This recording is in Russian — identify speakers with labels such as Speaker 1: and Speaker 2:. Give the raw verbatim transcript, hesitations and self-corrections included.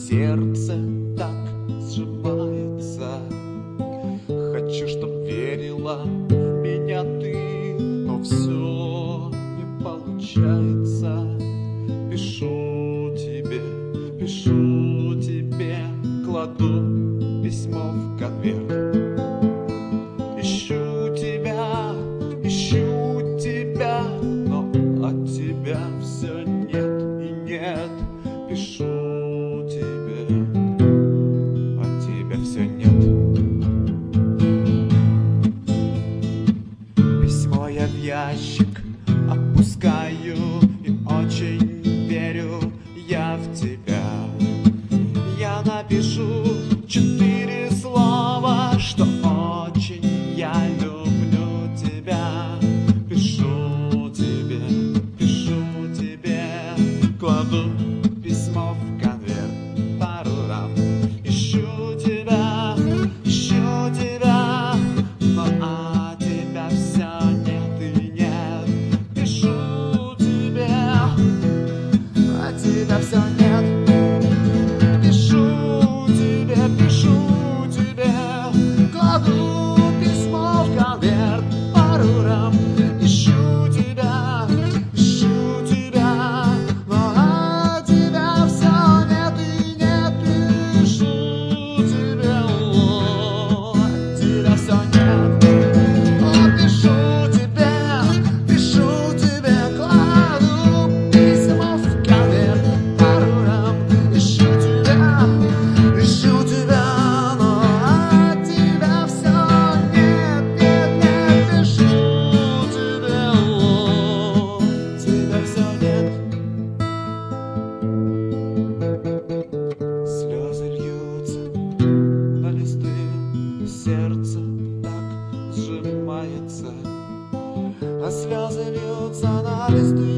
Speaker 1: сердце так сжимается. Хочу, чтоб верила в меня ты, но все не получается. Пишу тебе, пишу тебе, кладу письмо в конверт. Ищу тебя, ищу тебя, но от тебя все нет и нет. Пишу тебе, от тебя все нет. Письмо я в ящик опускаю и очень верю я в тебя. Я напишу четыре слова, что очень я люблю тебя. Пишу тебе, пишу тебе, кладу письмо в конверт пару раз. Ищу тебя, ищу тебя, но от тебя все нет и нет. Пишу тебе, от тебя все нет. Пишу тебе, пишу тебе, кладу письмо в конверт пару раз. Ищу тебя, ищу тебя, но от тебя все нет и нет. Пишу тебе, о, от тебя все нет. О, пишу тебе, пишу тебе, кладу письмо в конверт пару раз. Ищу тебя, ищу тебя, но от тебя все нет, нет, нет. Пишу тебе, о, от тебя все нет. Слезы льются на листы, сердце так сжимается, а слезы льются на листы.